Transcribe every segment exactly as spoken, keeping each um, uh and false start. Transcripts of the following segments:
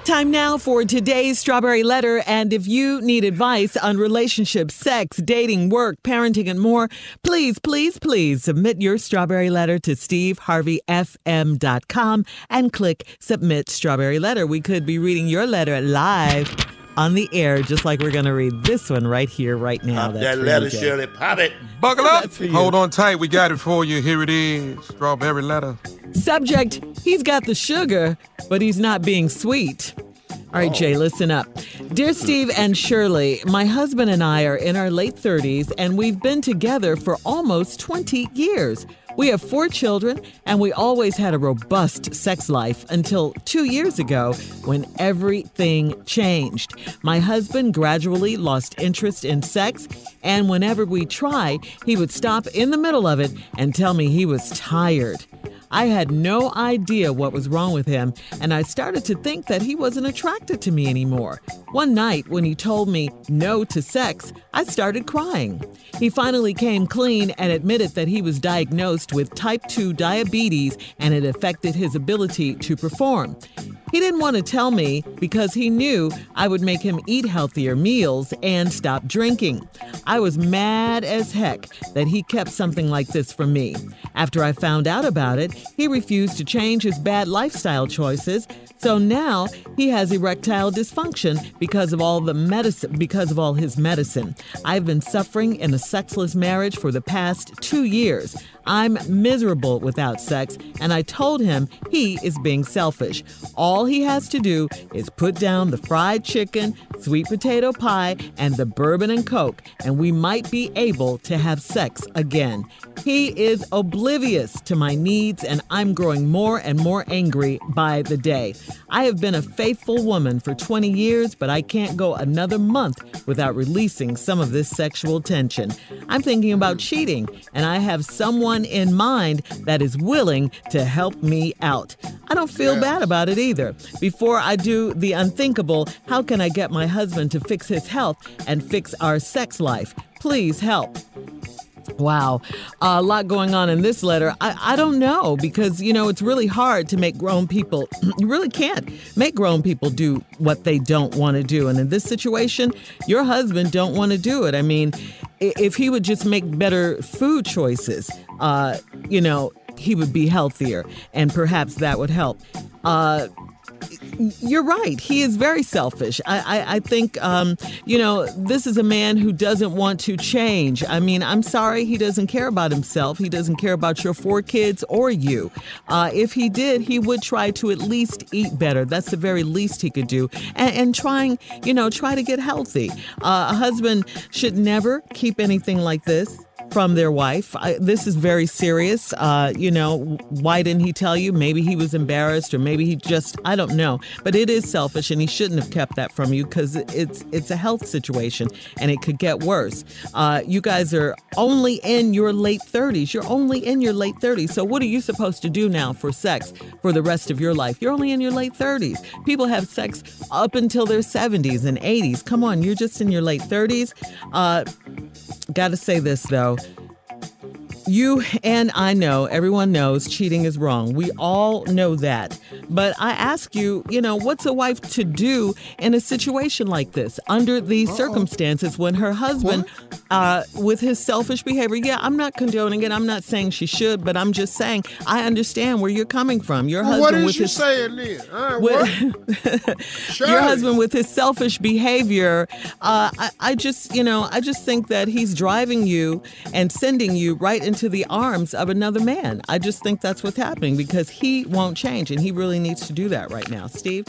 Time now for today's Strawberry Letter. And if you need advice on relationships, sex, dating, work, parenting, and more, please, please, please submit your Strawberry Letter to steve harvey f m dot com and click Submit Strawberry Letter. We could be reading your letter live on the air, just like we're going to read this one right here, right now. Pop That's that for letter, you, Jay. Shirley. Pop it. Buckle up. That's for you. Hold on tight. We got it for you. Here it is. Strawberry letter. Subject, he's got the sugar, but he's not being sweet. All right, Jay, listen up. Dear Steve and Shirley, my husband and I are in our late thirties, and we've been together for almost twenty years. We have four children, and we always had a robust sex life until two years ago when everything changed. My husband gradually lost interest in sex, and whenever we try, he would stop in the middle of it and tell me he was tired. I had no idea what was wrong with him, and I started to think that he wasn't attracted to me anymore. One night, when he told me no to sex, I started crying. He finally came clean and admitted that he was diagnosed with type two diabetes and it affected his ability to perform. He didn't want to tell me because he knew I would make him eat healthier meals and stop drinking. I was mad as heck that he kept something like this from me. After I found out about it, he refused to change his bad lifestyle choices. So now he has erectile dysfunction because of all the medicine, because of all his medicine. I've been suffering in a sexless marriage for the past two years. I'm miserable without sex, and I told him he is being selfish. All he has to do is put down the fried chicken, sweet potato pie, and the bourbon and Coke, and we might be able to have sex again. He is oblivious to my needs, and I'm growing more and more angry by the day. I have been a faithful woman for twenty years, but I can't go another month without releasing some of this sexual tension. I'm thinking about cheating, and I have someone in mind that is willing to help me out. I don't feel Yes. bad about it either. Before I do the unthinkable, how can I get my husband to fix his health and fix our sex life? Please help. Wow. A lot going on in this letter. I, I don't know because, you know, it's really hard to make grown people, you really can't make grown people do what they don't want to do. And in this situation, your husband don't want to do it. I mean, i- if he would just make better food choices, uh, you know, he would be healthier and perhaps that would help. Uh, You're right. He is very selfish. I, I, I think, um, you know, this is a man who doesn't want to change. I mean, I'm sorry he doesn't care about himself. He doesn't care about your four kids or you. Uh, if he did, he would try to at least eat better. That's the very least he could do. And, and trying, you know, try to get healthy. Uh, a husband should never keep anything like this from their wife. I, this is very serious. Uh, you know, why didn't he tell you? Maybe he was embarrassed or maybe he just, I don't know. But it is selfish and he shouldn't have kept that from you because it's it's a health situation and it could get worse. Uh, you guys are only in your late thirties. You're only in your late thirties. So what are you supposed to do now for sex for the rest of your life? You're only in your late thirties. People have sex up until their seventies and eighties. Come on, you're just in your late thirties. Uh, Got to say this, though. You and I know, everyone knows cheating is wrong. We all know that. But I ask you, you know, what's a wife to do in a situation like this under these Uh-oh. circumstances when her husband, uh, with his selfish behavior, yeah, I'm not condoning it. I'm not saying she should, but I'm just saying I understand where you're coming from. Your well, husband what is with you his saying then? Uh, with, your husband with his selfish behavior, uh, I, I just, you know, I just think that he's driving you and sending you right into the arms of another man. I just think that's what's happening because he won't change and he really needs to do that right now. Steve?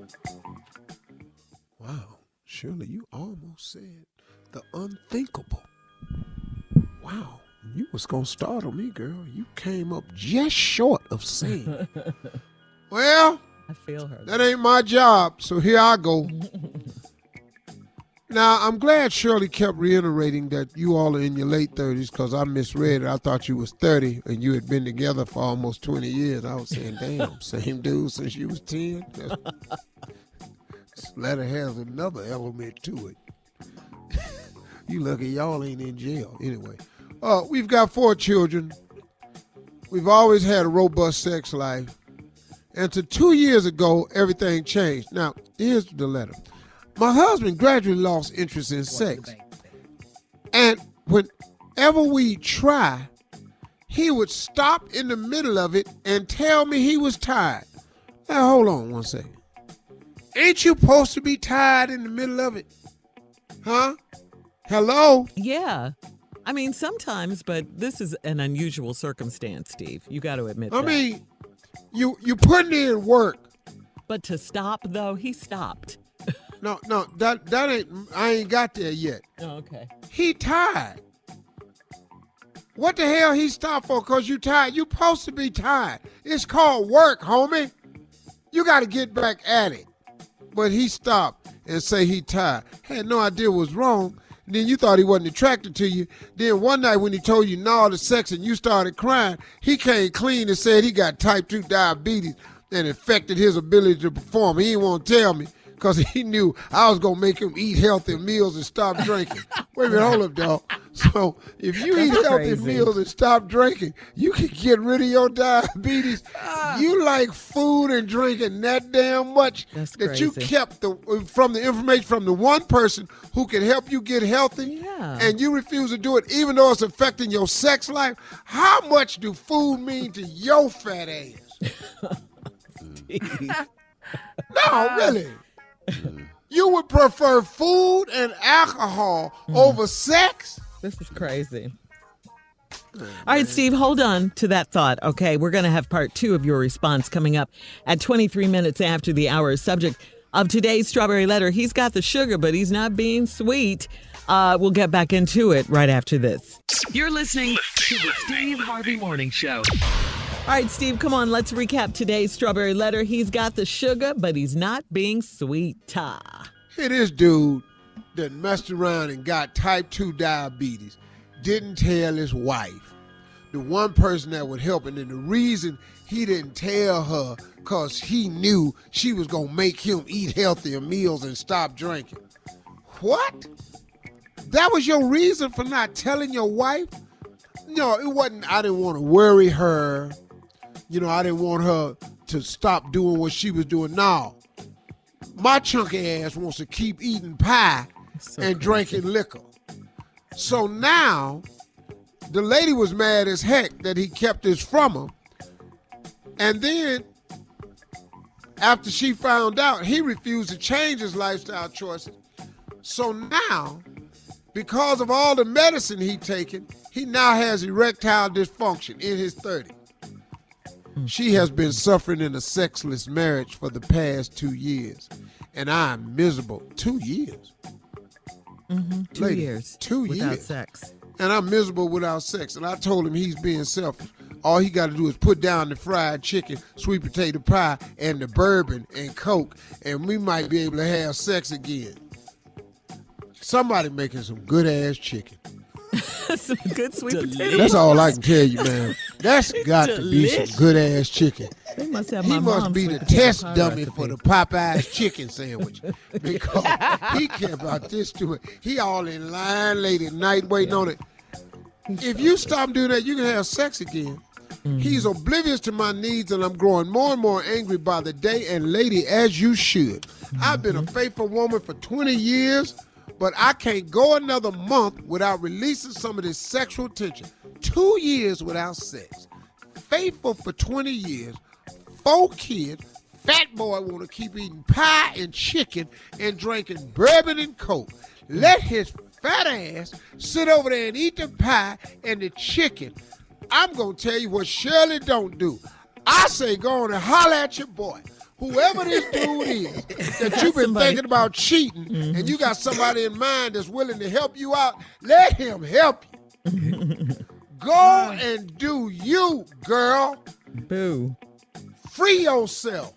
Wow, Shirley, you almost said the unthinkable. Wow, you was gonna startle me, girl. You came up just short of saying. Well, I feel her. That ain't my job, so here I go. Now, I'm glad Shirley kept reiterating that you all are in your late thirties because I misread it. I thought you was thirty and you had been together for almost twenty years. I was saying, damn, same dude since you was ten? This letter has another element to it. You lucky y'all ain't in jail. Anyway, uh, we've got four children. We've always had a robust sex life. Until two years ago, everything changed. Now, here's the letter. My husband gradually lost interest in sex. And whenever we try, he would stop in the middle of it and tell me he was tired. Now, hold on one second. Ain't you supposed to be tired in the middle of it? Huh? Hello? Yeah. I mean, sometimes, but this is an unusual circumstance, Steve. You got to admit I that. mean, you you putting in work. But to stop, though, he stopped. No, no, that that ain't, I ain't got there yet. Oh, okay. He tired. What the hell he stopped for? Because you tired. You supposed to be tired. It's called work, homie. You got to get back at it. But he stopped and say he tired. Had no idea what was wrong. Then you thought he wasn't attracted to you. Then one night when he told you no to sex and you started crying, he came clean and said he got type two diabetes and affected his ability to perform. He didn't want to tell me because he knew I was going to make him eat healthy meals and stop drinking. Wait a minute, hold up, dog. So if you That's eat healthy crazy. meals and stop drinking, you can get rid of your diabetes. You like food and drinking that damn much That's that you crazy. kept the from the information from the one person who can help you get healthy, Yeah. and you refuse to do it even though it's affecting your sex life. How much do food mean to your fat ass? No, really. You would prefer food and alcohol over sex? This is crazy. All right, Steve, hold on to that thought, okay? We're going to have part two of your response coming up at twenty-three minutes after the hour. Subject of today's Strawberry Letter, he's got the sugar, but he's not being sweet. Uh, we'll get back into it right after this. You're listening to the Steve Harvey Morning Show. All right, Steve, come on. Let's recap today's Strawberry Letter. He's got the sugar, but he's not being sweet. Ah. Here, this dude that messed around and got type two diabetes didn't tell his wife, the one person that would help. And then the reason he didn't tell her, because he knew she was going to make him eat healthier meals and stop drinking. What? That was your reason for not telling your wife? No, it wasn't, I didn't want to worry her. You know, I didn't want her to stop doing what she was doing. No. My chunky ass wants to keep eating pie So and crazy. drinking liquor. So now, the lady was mad as heck that he kept this from her. And then, after she found out, he refused to change his lifestyle choices. So now, because of all the medicine he taken, he now has erectile dysfunction in his thirties. She has been suffering in a sexless marriage for the past two years, and I'm miserable. Two years? Mm-hmm. Two Lady, years two without years. sex. And I'm miserable without sex. And I told him he's being selfish. All he got to do is put down the fried chicken, sweet potato pie, and the bourbon and Coke, and we might be able to have sex again. Somebody making some good-ass chicken. Some good sweet potato. That's all I can tell you, man. That's got to be Delicious. some good-ass chicken. They must have He my must mom's be sweet the potato test pie dummy recipe. for the Popeyes chicken sandwich because he care about this too much. He all in line late at night waiting on it. If you stop doing that, you can have sex again. Mm-hmm. He's oblivious to my needs, and I'm growing more and more angry by the day. And lady, as you should. Mm-hmm. I've been a faithful woman for twenty years, but I can't go another month without releasing some of this sexual tension. Two years without sex. Faithful for twenty years. Four kids. Fat boy want to keep eating pie and chicken and drinking bourbon and Coke. Let his fat ass sit over there and eat the pie and the chicken. I'm going to tell you what Shirley don't do. I say go on and holler at your boy. Whoever this dude is that you've been Somebody. thinking about cheating and you got somebody in mind that's willing to help you out, let him help you. Go and do you, girl. Boo. Free yourself.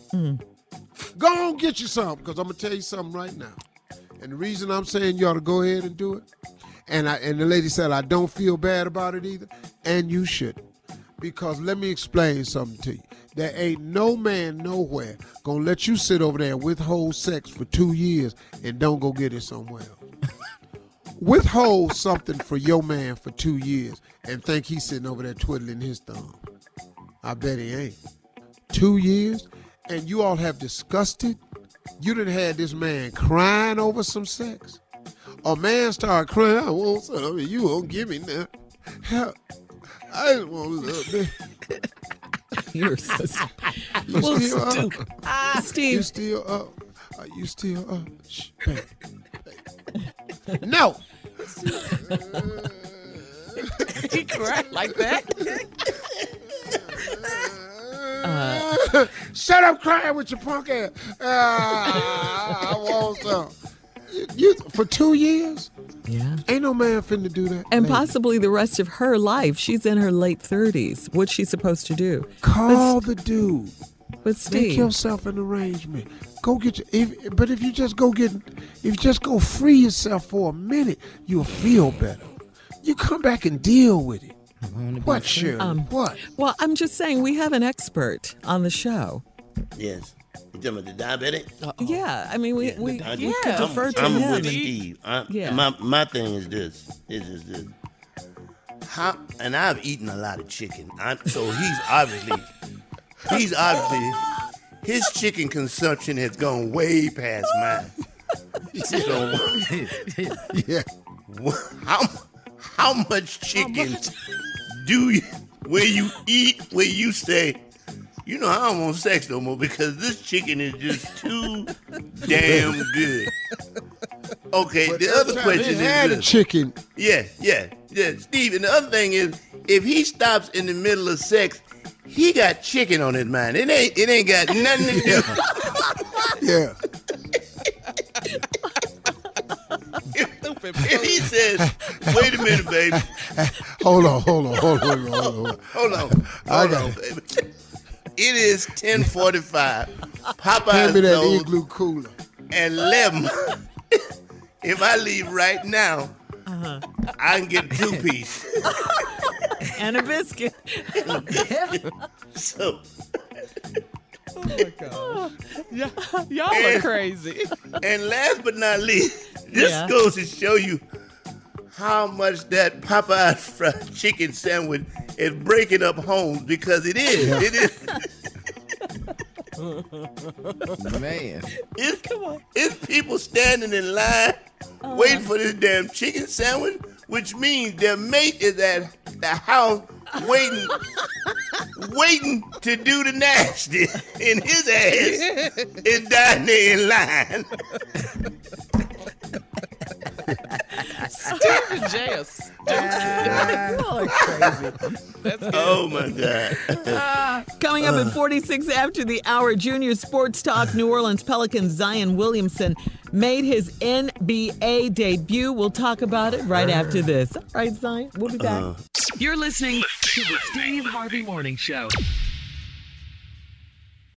Go on get you something, because I'm going to tell you something right now. And the reason I'm saying you ought to go ahead and do it, and I and the lady said I don't feel bad about it either, and you shouldn't. Because let me explain something to you. There ain't no man nowhere going to let you sit over there and withhold sex for two years and don't go get it somewhere else. Withhold something for your man for two years and think he's sitting over there twiddling his thumb. I bet he ain't. two years, and you all have discussed it. You done had this man crying over some sex. A man started crying, I want something, you won't give me nothing. Help. I just want a little bit. You're so You Well, still up? You Steve. still up? Are you still up? Shh, baby. Baby. No. He cried like that. Shut up crying with your punk ass. Ah, I want some. You, you, for two years? Yeah. Ain't no man finna do that. And lady. possibly the rest of her life. She's in her late thirties. What's she supposed to do? Call the dude. But Make Steve, yourself an arrangement. Go get your. If, but if you just go get, if you just go free yourself for a minute, you'll feel better. You come back and deal with it. What, Shirley? Um, what? well, I'm just saying we have an expert on the show. Yes. You talking about the diabetic? Yeah, I mean, we, we, I- we could defer to I'm him. with and- Steve. I, Yeah. My my thing is this. Is is this. How and I've eaten a lot of chicken. I, so he's obviously he's obviously his chicken consumption has gone way past mine. So Yeah. wh- how how much chicken do you where you eat where you say, you know, I don't want sex no more because this chicken is just too damn good. Okay, the other question They had is a this. chicken. Yeah, yeah, yeah, Steve. And the other thing is, if he stops in the middle of sex, he got chicken on his mind. It ain't, it ain't got nothing to do. Yeah. If he says, "Wait a minute, baby, Hold on, hold on, hold on, hold on. Hold on. hold on, I hold got on, it. baby." It is ten forty-five. Hand Popeyes me that knows igloo cooler. and eleven. If I leave right now, I can get a two piece. And a biscuit. So, Yeah, y'all are crazy. and last but not least, this Yeah. goes to show you how much that Popeyes fried chicken sandwich is breaking up homes, because it is. It is. Man. It's, it's people standing in line waiting for this damn chicken sandwich, which means their mate is at the house waiting, waiting to do the nasty, and his ass is down there in line. Jess. Y'all are crazy. Oh my God. Coming up at forty-six after the hour, Junior Sports Talk, New Orleans Pelicans Zion Williamson made his N B A debut. We'll talk about it right after this. All right, Zion, we'll be back. You're listening to the Steve Harvey Morning Show.